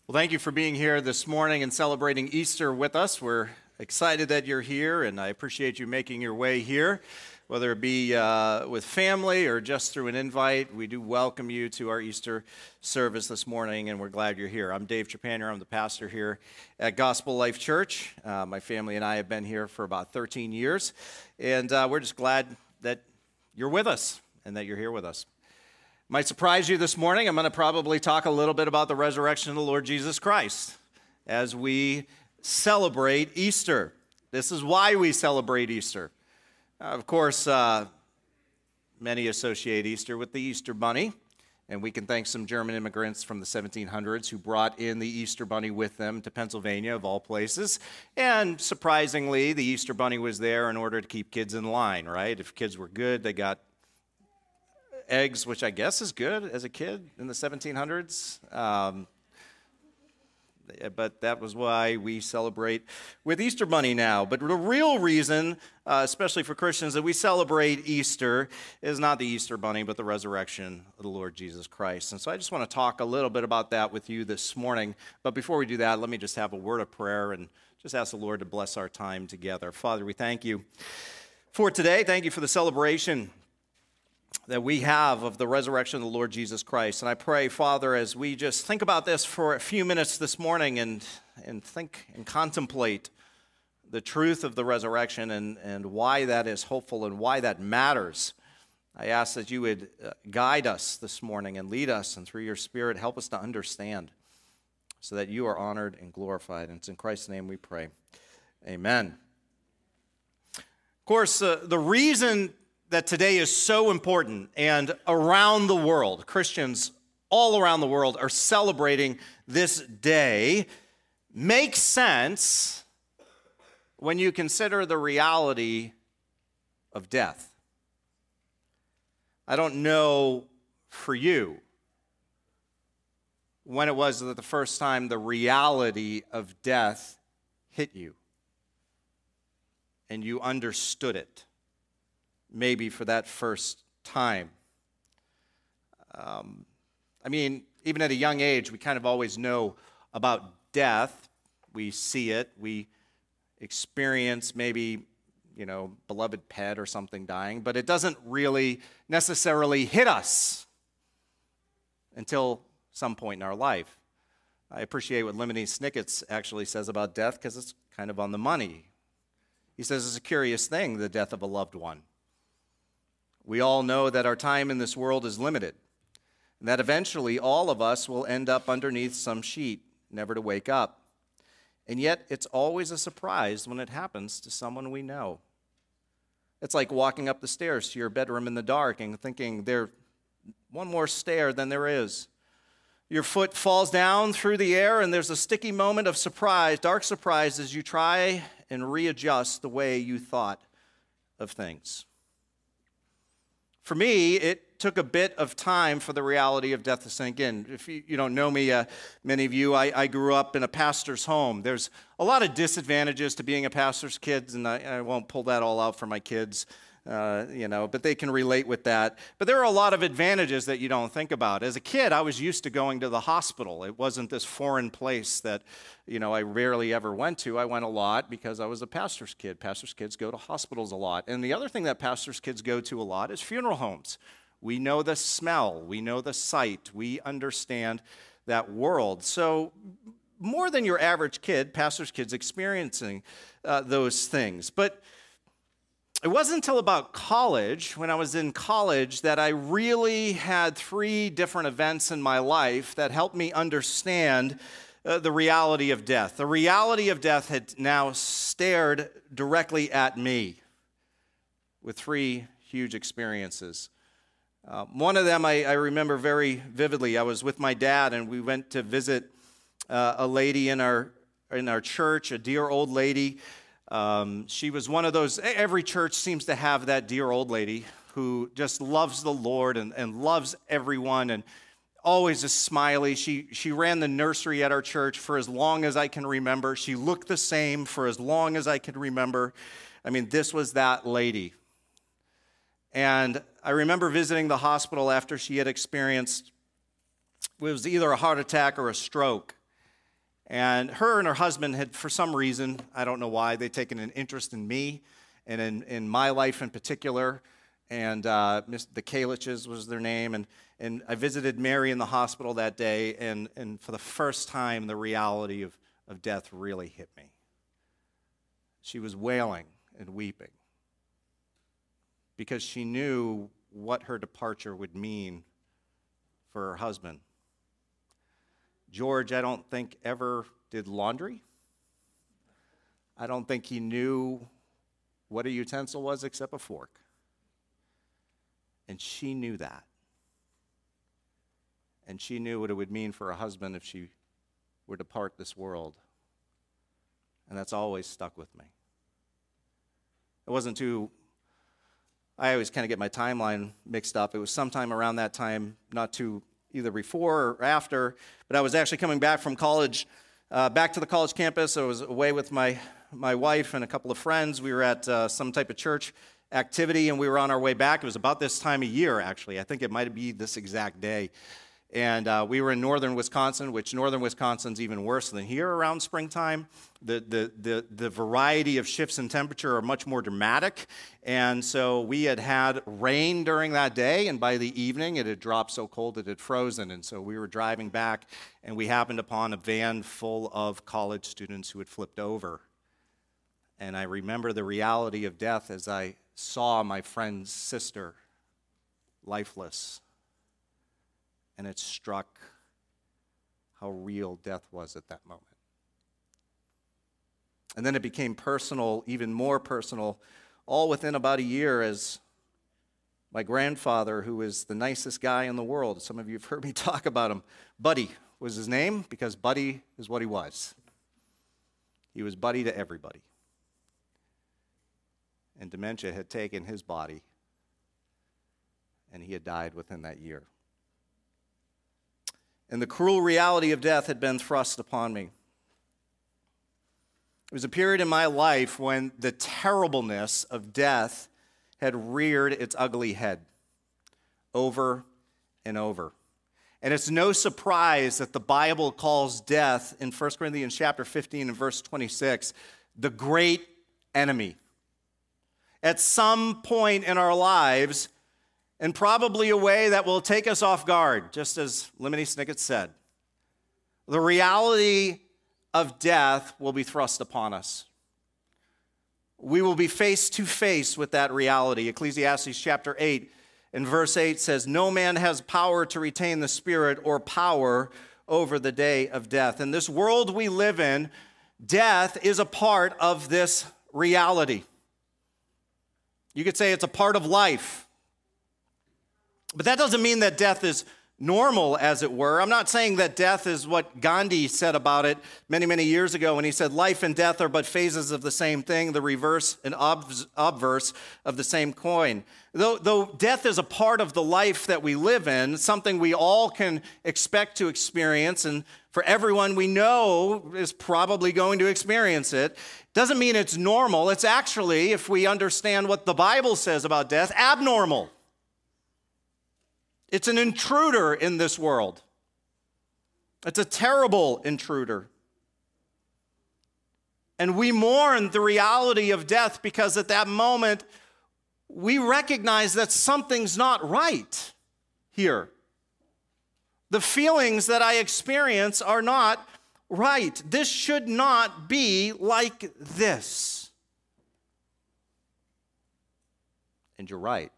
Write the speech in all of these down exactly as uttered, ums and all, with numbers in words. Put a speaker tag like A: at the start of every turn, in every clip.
A: Well, thank you for being here this morning and celebrating Easter with us. We're excited that you're here, and I appreciate you making your way here, whether it be uh, with family or just through an invite. We do welcome you to our Easter service this morning, and we're glad you're here. I'm Dave Trepanier. I'm the pastor here at Gospel Life Church. Uh, my family and I have been here for about thirteen years, and uh, we're just glad that you're with us and that you're here with us. Might surprise you this morning. I'm going to probably talk a little bit about the resurrection of the Lord Jesus Christ as we celebrate Easter. This is why we celebrate Easter. Uh, of course, uh, many associate Easter with the Easter Bunny, and we can thank some German immigrants from the seventeen hundreds who brought in the Easter Bunny with them to Pennsylvania, of all places. And surprisingly, the Easter Bunny was there in order to keep kids in line, right? If kids were good, they got eggs, which I guess is good as a kid in the seventeen hundreds. Um, but that was why we celebrate with Easter Bunny now. But the real reason, uh, especially for Christians, that we celebrate Easter is not the Easter Bunny, but the resurrection of the Lord Jesus Christ. And so I just want to talk a little bit about that with you this morning. But before we do that, let me just have a word of prayer and just ask the Lord to bless our time together. Father, we thank you for today. Thank you for the celebration that we have of the resurrection of the Lord Jesus Christ. And I pray, Father, as we just think about this for a few minutes this morning and, and think and contemplate the truth of the resurrection and, and why that is hopeful and why that matters, I ask that you would guide us this morning and lead us, and through your Spirit, help us to understand so that you are honored and glorified. And it's in Christ's name we pray. Amen. Of course, uh, the reason that today is so important, and around the world, Christians all around the world are celebrating this day, makes sense when you consider the reality of death. I don't know for you when it was that the first time the reality of death hit you and you understood it. Maybe for that first time. Um, I mean, even at a young age, we kind of always know about death. We see it. We experience maybe, you know, beloved pet or something dying, but it doesn't really necessarily hit us until some point in our life. I appreciate what Lemony Snicket actually says about death because it's kind of on the money. He says it's a curious thing, the death of a loved one. We all know that our time in this world is limited, and that eventually all of us will end up underneath some sheet, never to wake up. And yet, it's always a surprise when it happens to someone we know. It's like walking up the stairs to your bedroom in the dark and thinking there's one more stair than there is. Your foot falls down through the air, and there's a sticky moment of surprise, dark surprise, as you try and readjust the way you thought of things. For me, it took a bit of time for the reality of death to sink in. If you, you don't know me, uh, many of you, I, I grew up in a pastor's home. There's a lot of disadvantages to being a pastor's kid, and I, I won't pull that all out for my kids, uh, you know, but they can relate with that. But there are a lot of advantages that you don't think about. As a kid, I was used to going to the hospital. It wasn't this foreign place that, you know, I rarely ever went to. I went a lot because I was a pastor's kid. Pastor's kids go to hospitals a lot. And the other thing that pastor's kids go to a lot is funeral homes. We know the smell. We know the sight. We understand that world. So more than your average kid, pastor's kids experiencing uh, those things. But it wasn't until about college, when I was in college, that I really had three different events in my life that helped me understand uh, the reality of death. The reality of death had now stared directly at me with three huge experiences. Uh, one of them I, I remember very vividly. I was with my dad, and we went to visit uh, a lady in our in our church, a dear old lady. Um, she was one of those, every church seems to have that dear old lady who just loves the Lord and, and loves everyone and always is smiley. She, she ran the nursery at our church for as long as I can remember. She looked the same for as long as I can remember. I mean, this was that lady. And I remember visiting the hospital after she had experienced, it was either a heart attack or a stroke. And her and her husband had, for some reason, I don't know why, they'd taken an interest in me and in, in my life in particular. And uh, the Kaliches was their name. And, and I visited Mary in the hospital that day. And, and for the first time, the reality of, of death really hit me. She was wailing and weeping because she knew what her departure would mean for her husband. George, I don't think, ever did laundry. I don't think he knew what a utensil was except a fork. And she knew that. And she knew what it would mean for a husband if she were to depart this world. And that's always stuck with me. It wasn't too, I always kind of get my timeline mixed up. It was sometime around that time, not too either before or after, but I was actually coming back from college, uh, back to the college campus. I was away with my, my wife and a couple of friends. We were at uh, some type of church activity, and we were on our way back. It was about this time of year, actually. I think it might be this exact day. And uh, we were in northern Wisconsin, which northern Wisconsin's even worse than here around springtime. The, the, the, the variety of shifts in temperature are much more dramatic. And so we had had rain during that day, and by the evening it had dropped so cold it had frozen. And so we were driving back, and we happened upon a van full of college students who had flipped over. And I remember the reality of death as I saw my friend's sister lifeless. And it struck how real death was at that moment. And then it became personal, even more personal, all within about a year as my grandfather, who is the nicest guy in the world, some of you have heard me talk about him, Buddy was his name because Buddy is what he was. He was buddy to everybody. And dementia had taken his body, and he had died within that year. And the cruel reality of death had been thrust upon me. It was a period in my life when the terribleness of death had reared its ugly head over and over. And it's no surprise that the Bible calls death in First Corinthians chapter fifteen and verse twenty-six the great enemy. At some point in our lives, and probably a way that will take us off guard, just as Lemony Snicket said. The reality of death will be thrust upon us. We will be face to face with that reality. Ecclesiastes chapter eight and verse eight says, "No man has power to retain the spirit or power over the day of death." In this world we live in, death is a part of this reality. You could say it's a part of life. But that doesn't mean that death is normal, as it were. I'm not saying that death is what Gandhi said about it many, many years ago when he said, life and death are but phases of the same thing, the reverse and obverse of the same coin. Though, though death is a part of the life that we live in, something we all can expect to experience, and for everyone we know is probably going to experience it, doesn't mean it's normal. It's actually, if we understand what the Bible says about death, abnormal. It's an intruder in this world. It's a terrible intruder. And we mourn the reality of death because at that moment, we recognize that something's not right here. The feelings that I experience are not right. This should not be like this. And you're right.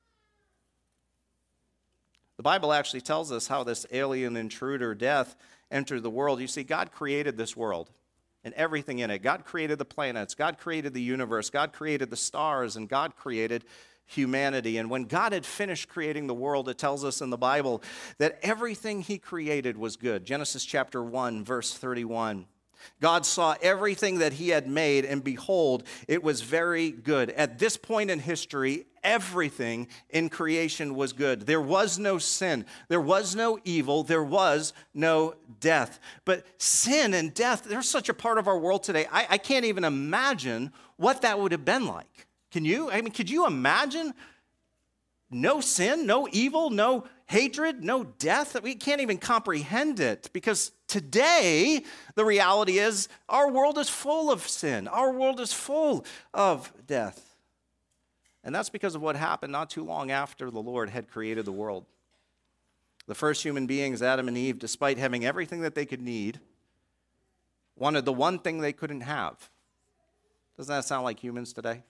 A: The Bible actually tells us how this alien intruder, death, entered the world. You see, God created this world and everything in it. God created the planets. God created the universe. God created the stars. And God created humanity. And when God had finished creating the world, it tells us in the Bible that everything he created was good. Genesis chapter one, verse thirty-one. God saw everything that he had made, and behold, it was very good. At this point in history, everything in creation was good. There was no sin. There was no evil. There was no death. But sin and death, they're such a part of our world today. I, I can't even imagine what that would have been like. Can you? I mean, could you imagine no sin, no evil, no hatred, no death. We can't even comprehend it because today the reality is our world is full of sin. Our world is full of death. And that's because of what happened not too long after the Lord had created the world. The first human beings, Adam and Eve, despite having everything that they could need, wanted the one thing they couldn't have. Doesn't that sound like humans today?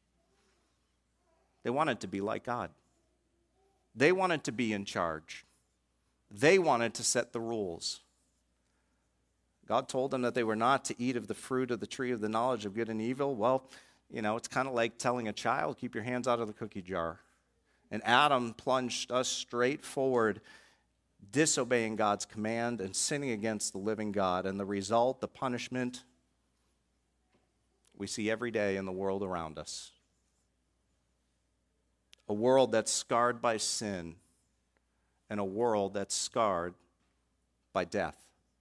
A: They wanted to be like God. They wanted to be in charge. They wanted to set the rules. God told them that they were not to eat of the fruit of the tree of the knowledge of good and evil. Well, you know, it's kind of like telling a child, keep your hands out of the cookie jar. And Adam plunged us straight forward, disobeying God's command and sinning against the living God. And the result, the punishment, we see every day in the world around us. A world that's scarred by sin and a world that's scarred by death.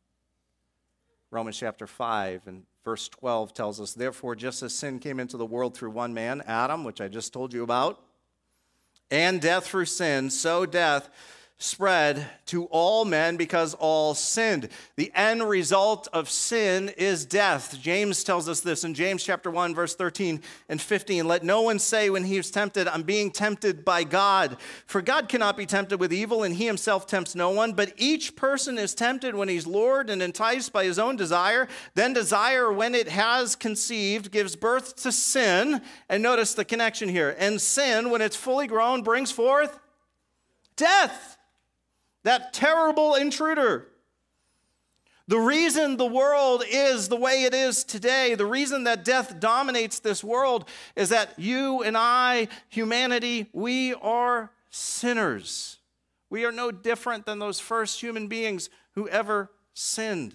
A: Romans chapter five and verse twelve tells us, therefore, just as sin came into the world through one man, Adam, which I just told you about, and death through sin, so death spread to all men because all sinned. The end result of sin is death. James tells us this in James chapter one, verse thirteen and fifteen. Let no one say when he is tempted, I'm being tempted by God. For God cannot be tempted with evil, and he himself tempts no one. But each person is tempted when he's lured and enticed by his own desire. Then desire, when it has conceived, gives birth to sin. And notice the connection here. And sin, when it's fully grown, brings forth death. That terrible intruder. The reason the world is the way it is today, the reason that death dominates this world is that you and I, humanity, we are sinners. We are no different than those first human beings who ever sinned.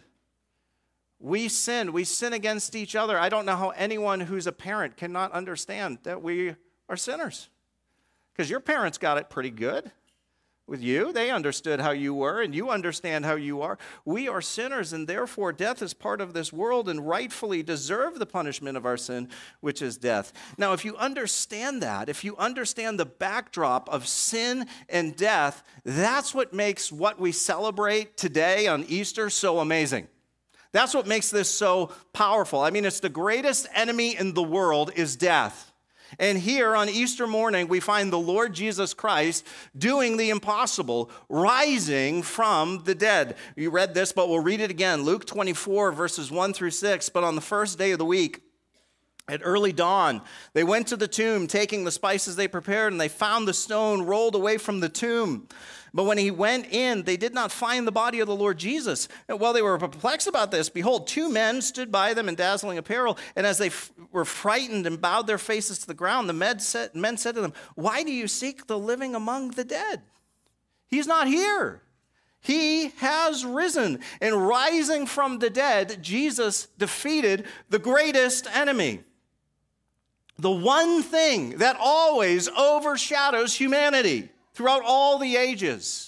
A: We sin. We sin against each other. I don't know how anyone who's a parent cannot understand that we are sinners. Because your parents got it pretty good. With you, they understood how you were, and you understand how you are. We are sinners, and therefore death is part of this world and rightfully deserve the punishment of our sin, which is death. Now, if you understand that, if you understand the backdrop of sin and death, that's what makes what we celebrate today on Easter so amazing. That's what makes this so powerful. I mean, it's the greatest enemy in the world is death. And here on Easter morning, we find the Lord Jesus Christ doing the impossible, rising from the dead. You read this, but we'll read it again. Luke twenty-four, verses one through six. But on the first day of the week, at early dawn, they went to the tomb, taking the spices they prepared, and they found the stone rolled away from the tomb. But when he went in, they did not find the body of the Lord Jesus. And while they were perplexed about this, behold, two men stood by them in dazzling apparel. And as they f- were frightened and bowed their faces to the ground, the men said, men said to them, why do you seek the living among the dead? He's not here. He has risen. And rising from the dead, Jesus defeated the greatest enemy. The one thing that always overshadows humanity throughout all the ages.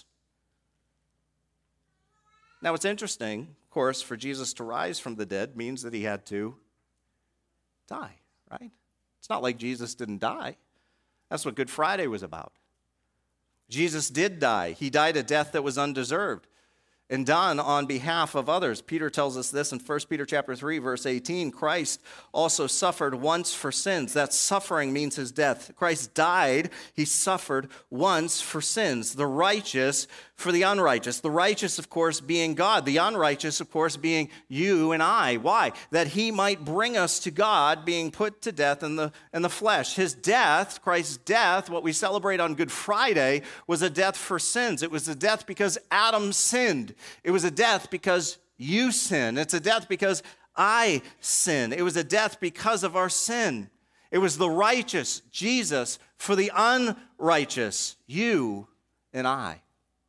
A: Now, what's interesting, of course, for Jesus to rise from the dead means that he had to die, right? It's not like Jesus didn't die. That's what Good Friday was about. Jesus did die. He died a death that was undeserved and done on behalf of others. Peter tells us this in First Peter chapter three, verse eighteen. Christ also suffered once for sins. That suffering means his death. Christ died. He suffered once for sins. The righteous for the unrighteous. The righteous, of course, being God. The unrighteous, of course, being you and I. Why? That he might bring us to God, being put to death in the, in the flesh. His death, Christ's death, what we celebrate on Good Friday, was a death for sins. It was a death because Adam sinned. It was a death because you sin. It's a death because I sin. It was a death because of our sin. It was the righteous, Jesus, for the unrighteous, you and I.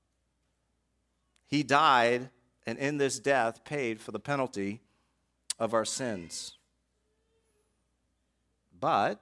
A: He died, and in this death paid for the penalty of our sins. But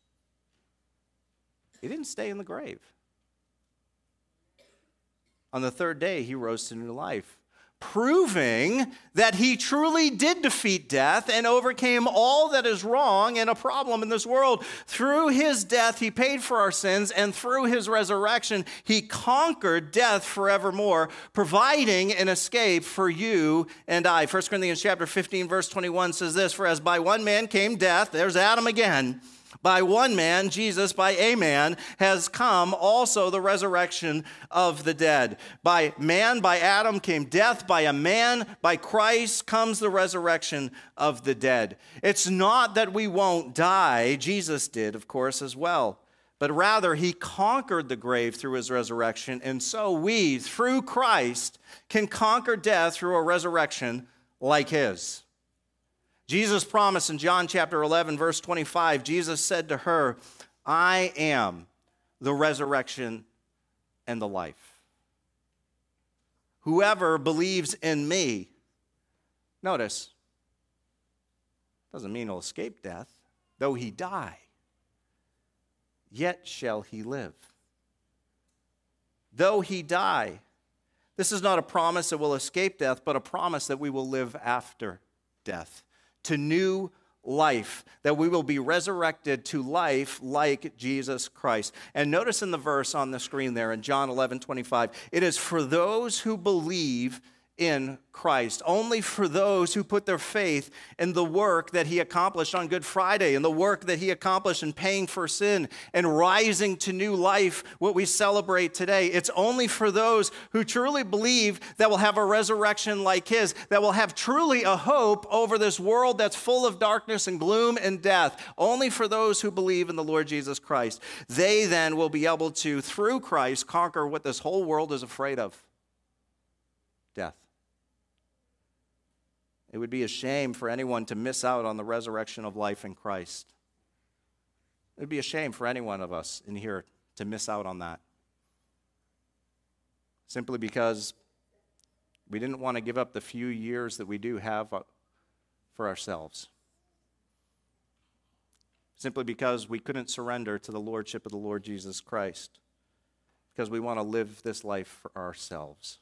A: he didn't stay in the grave. On the third day, he rose to new life. proving that he truly did defeat death and overcame all that is wrong and a problem in this world. Through his death, he paid for our sins, and through his resurrection, he conquered death forevermore, providing an escape for you and I. First Corinthians chapter fifteen, verse twenty-one says this, "For as by one man came death," there's Adam again, "by one man, Jesus, by a man, has come also the resurrection of the dead." By man, by Adam, came death. By a man, by Christ, comes the resurrection of the dead. It's not that we won't die. Jesus did, of course, as well. But rather, he conquered the grave through his resurrection. And so we, through Christ, can conquer death through a resurrection like his. Jesus promised in John chapter eleven, verse twenty-five, Jesus said to her, "I am the resurrection and the life. Whoever believes in me," notice, doesn't mean he'll escape death, "though he die, yet shall he live." Though he die. This is not a promise that we'll escape death, but a promise that we will live after death, to new life, that we will be resurrected to life like Jesus Christ. And notice in the verse on the screen there in John eleven twenty-five, it is for those who believe in Christ, only for those who put their faith in the work that he accomplished on Good Friday, and the work that he accomplished in paying for sin and rising to new life, what we celebrate today. It's only for those who truly believe that will have a resurrection like his, that will have truly a hope over this world that's full of darkness and gloom and death. Only for those who believe in the Lord Jesus Christ. They then will be able to, through Christ, conquer what this whole world is afraid of: death. It would be a shame for anyone to miss out on the resurrection of life in Christ. It would be a shame for any one of us in here to miss out on that, simply because we didn't want to give up the few years that we do have for ourselves, simply because we couldn't surrender to the lordship of the Lord Jesus Christ, because we want to live this life for ourselves,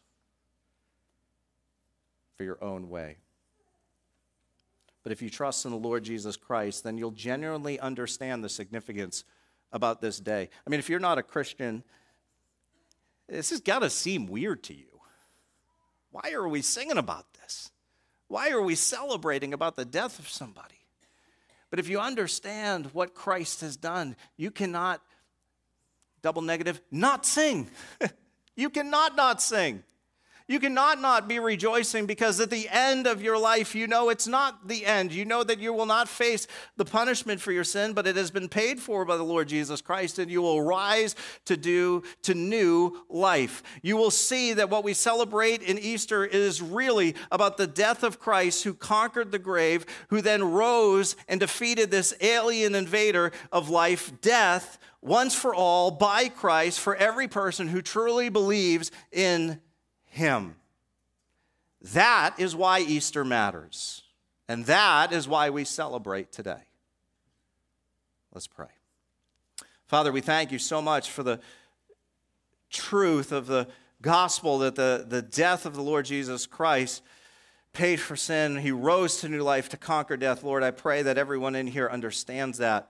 A: for your own way. But if you trust in the Lord Jesus Christ, then you'll genuinely understand the significance about this day. I mean, if you're not a Christian, this has got to seem weird to you. Why are we singing about this? Why are we celebrating about the death of somebody? But if you understand what Christ has done, you cannot, double negative, not sing. You cannot not sing. You cannot not be rejoicing, because at the end of your life, you know it's not the end. You know that you will not face the punishment for your sin, but it has been paid for by the Lord Jesus Christ, and you will rise to do to new life. You will see that what we celebrate in Easter is really about the death of Christ, who conquered the grave, who then rose and defeated this alien invader of life, death, once for all, by Christ, for every person who truly believes in him. That is why Easter matters. And that is why we celebrate today. Let's pray. Father, we thank you so much for the truth of the gospel, that the, the death of the Lord Jesus Christ paid for sin. He rose to new life to conquer death. Lord, I pray that everyone in here understands that,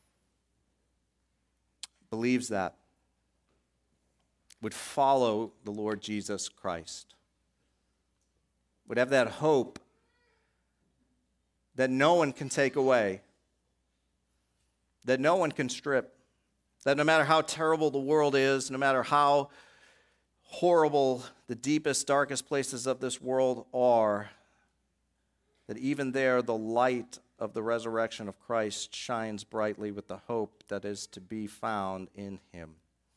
A: believes that, would follow the Lord Jesus Christ, would have that hope that no one can take away, that no one can strip, that no matter how terrible the world is, no matter how horrible the deepest, darkest places of this world are, that even there the light of the resurrection of Christ shines brightly with the hope that is to be found in him.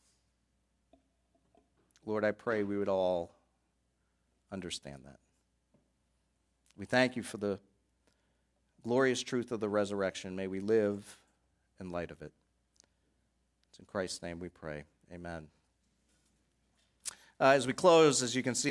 A: Lord, I pray we would all understand that. We thank you for the glorious truth of the resurrection. May we live in light of it. It's in Christ's name we pray. Amen. Uh, as we close, as you can see,